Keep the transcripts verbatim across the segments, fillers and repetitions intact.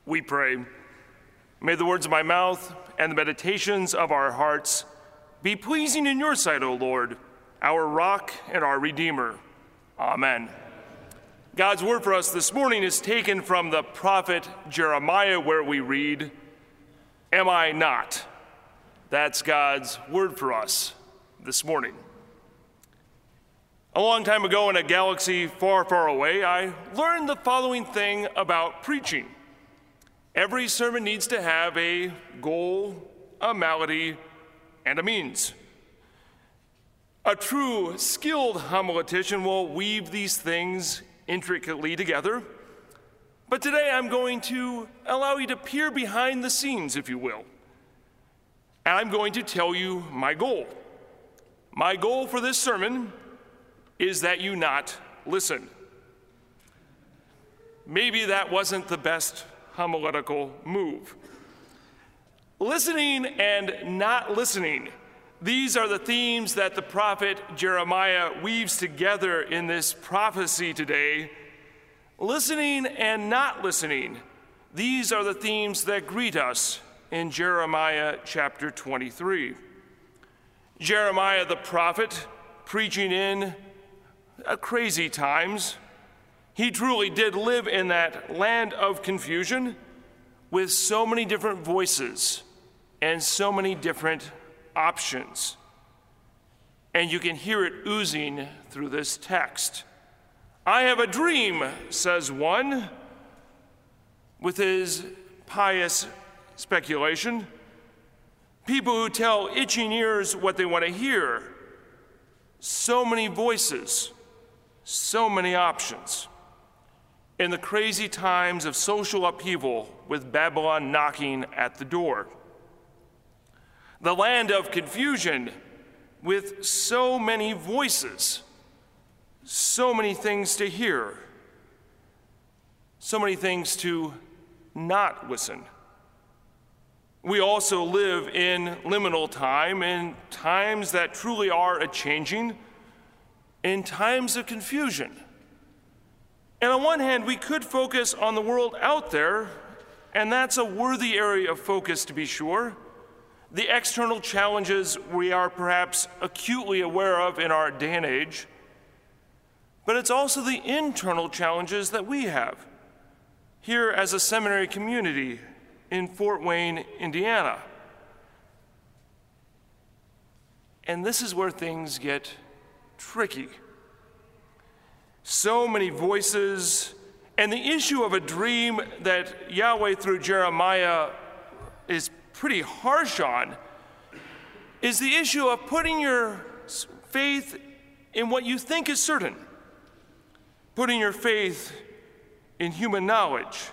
We pray. May the words of my mouth and the meditations of our hearts be pleasing in your sight, O Lord, our rock and our Redeemer. Amen. God's word for us this morning is taken from the prophet Jeremiah, where we read, "Am I not?" That's God's word for us this morning. A long time ago in a galaxy far, far away, I learned the following thing about preaching. Every sermon needs to have a goal, a malady, and a means. A true, skilled homiletician will weave these things intricately together. But today I'm going to allow you to peer behind the scenes, if you will. And I'm going to tell you my goal. My goal for this sermon is that you not listen. Maybe that wasn't the best homiletical move. Listening and not listening, these are the themes that the prophet Jeremiah weaves together in this prophecy today. Listening and not listening, these are the themes that greet us in Jeremiah chapter twenty-three. Jeremiah the prophet, preaching in uh, crazy times, he truly did live in that land of confusion with so many different voices and so many different options. And you can hear it oozing through this text. I have a dream, says one, with his pious speculation. People who tell itching ears what they want to hear. So many voices, so many options. In the crazy times of social upheaval with Babylon knocking at the door. The land of confusion with so many voices, so many things to hear, so many things to not listen. We also live in liminal time, in times that truly are a-changing, in times of confusion. And on one hand, we could focus on the world out there, and that's a worthy area of focus to be sure. The external challenges we are perhaps acutely aware of in our day and age, but it's also the internal challenges that we have here as a seminary community in Fort Wayne, Indiana. And this is where things get tricky. So many voices, and the issue of a dream that Yahweh through Jeremiah is pretty harsh on is the issue of putting your faith in what you think is certain, putting your faith in human knowledge.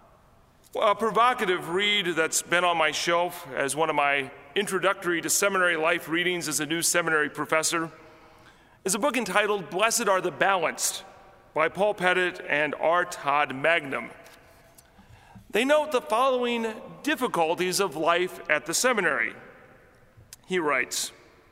A provocative read that's been on my shelf as one of my introductory to seminary life readings as a new seminary professor is a book entitled Blessed Are the Balanced by Paul Pettit and R. Todd Magnum. They note the following difficulties of life at the seminary. He writes,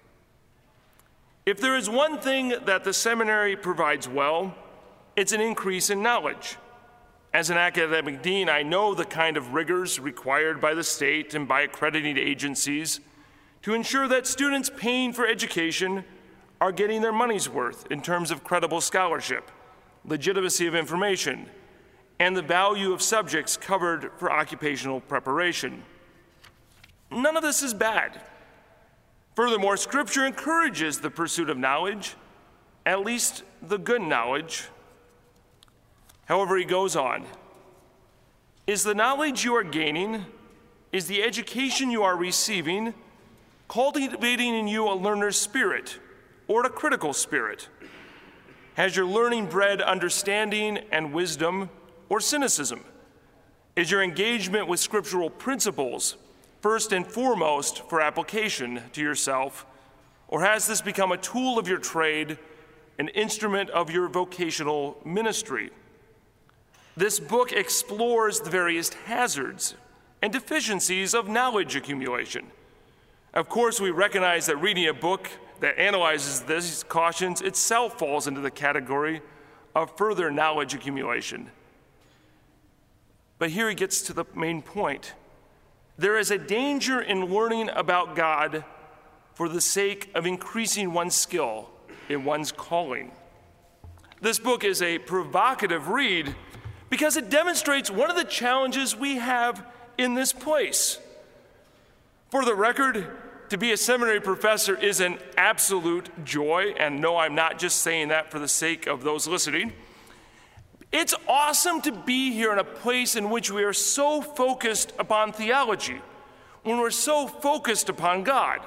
"If there is one thing that the seminary provides well, it's an increase in knowledge. As an academic dean, I know the kind of rigors required by the state and by accrediting agencies to ensure that students paying for education are getting their money's worth in terms of credible scholarship, legitimacy of information, and the value of subjects covered for occupational preparation. None of this is bad. Furthermore, Scripture encourages the pursuit of knowledge, at least the good knowledge." However, he goes on, "Is the knowledge you are gaining, is the education you are receiving, cultivating in you a learner's spirit or a critical spirit? Has your learning bred understanding and wisdom or cynicism? Is your engagement with scriptural principles first and foremost for application to yourself, or has this become a tool of your trade, an instrument of your vocational ministry? This book explores the various hazards and deficiencies of knowledge accumulation. Of course, we recognize that reading a book that analyzes these cautions itself falls into the category of further knowledge accumulation. But here he gets to the main point. There is a danger in learning about God for the sake of increasing one's skill in one's calling. This book is a provocative read because it demonstrates one of the challenges we have in this place. For the record, to be a seminary professor is an absolute joy, and no, I'm not just saying that for the sake of those listening. It's awesome to be here in a place in which we are so focused upon theology, when we're so focused upon God.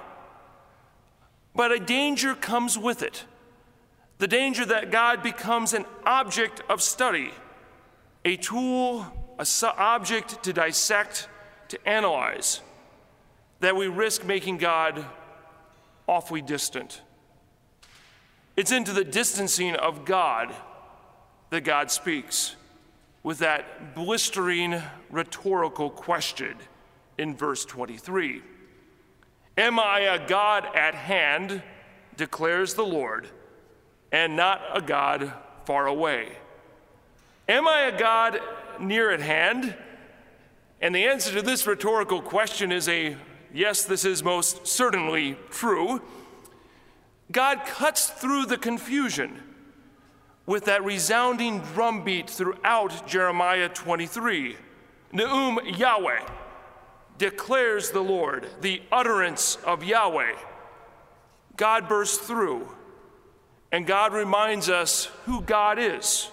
But a danger comes with it. The danger that God becomes an object of study, a tool, an object to dissect, to analyze, that we risk making God awfully distant. It's into the distancing of God that God speaks with that blistering rhetorical question in verse twenty-three. Am I a God at hand, declares the Lord, and not a God far away? Am I a God near at hand? And the answer to this rhetorical question is a yes, this is most certainly true. God cuts through the confusion with that resounding drumbeat throughout Jeremiah twenty-three. Ne'um Yahweh, declares the Lord, the utterance of Yahweh. God bursts through, and God reminds us who God is,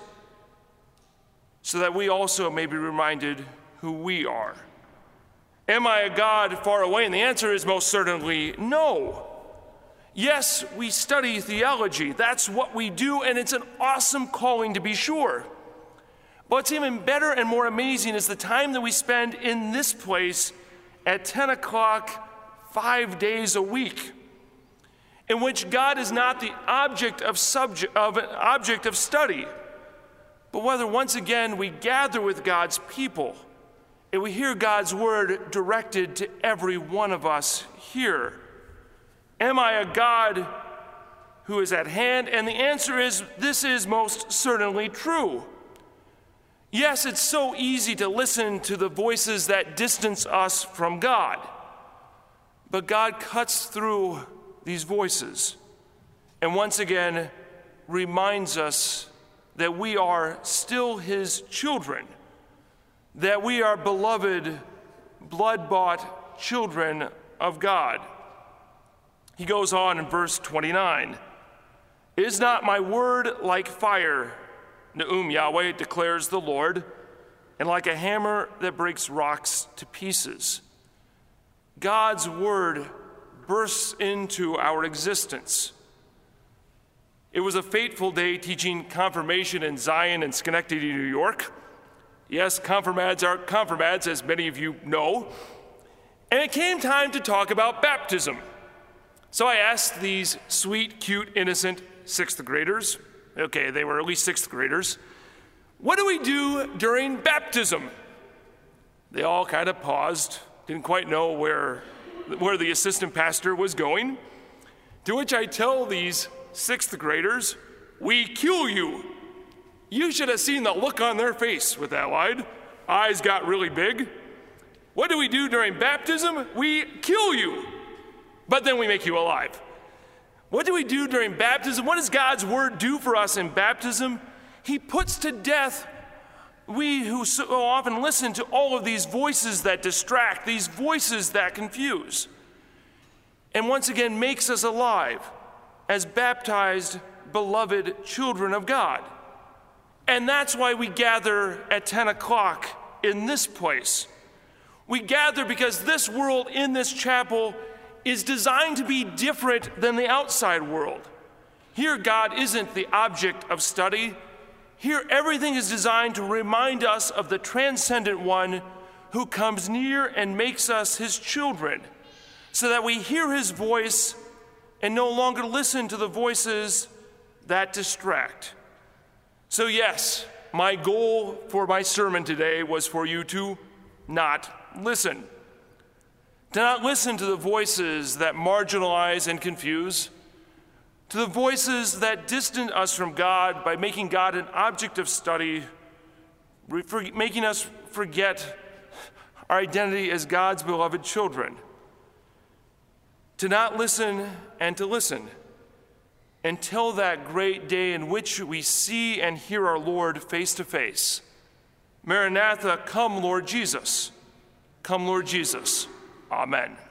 so that we also may be reminded who we are. Am I a God far away? And the answer is most certainly no. Yes, we study theology. That's what we do, and it's an awesome calling to be sure. But what's even better and more amazing is the time that we spend in this place at ten o'clock, five days a week, in which God is not the object of subject of object of study, but whether once again we gather with God's people and we hear God's word directed to every one of us here. Am I a God who is at hand? And the answer is, this is most certainly true. Yes, it's so easy to listen to the voices that distance us from God, but God cuts through these voices and once again reminds us that we are still his children, that we are beloved, blood-bought children of God. He goes on in verse twenty-nine. Is not my word like fire, Ne'um Yahweh, declares the Lord, and like a hammer that breaks rocks to pieces? God's word bursts into our existence. It was a fateful day teaching confirmation in Zion and Schenectady, New York. Yes, confirmads are confirmads, as many of you know. And it came time to talk about baptism. So I asked these sweet, cute, innocent sixth graders, okay, they were at least sixth graders, what do we do during baptism? They all kind of paused, didn't quite know where, where the assistant pastor was going, to which I tell these sixth graders, we kill you. You should have seen the look on their face with that line. Eyes got really big. What do we do during baptism? We kill you, but then we make you alive. What do we do during baptism? What does God's word do for us in baptism? He puts to death we who so often listen to all of these voices that distract, these voices that confuse, and once again makes us alive as baptized, beloved children of God. And that's why we gather at ten o'clock in this place. We gather because this world in this chapel is designed to be different than the outside world. Here, God isn't the object of study. Here, everything is designed to remind us of the transcendent one who comes near and makes us his children, so that we hear his voice and no longer listen to the voices that distract. So yes, my goal for my sermon today was for you to not listen. To not listen to the voices that marginalize and confuse, to the voices that distance us from God by making God an object of study re- for making us forget our identity as God's beloved children, to not listen and to listen until that great day in which we see and hear our Lord face to face. Maranatha, come, Lord Jesus. Come, Lord Jesus. Amen.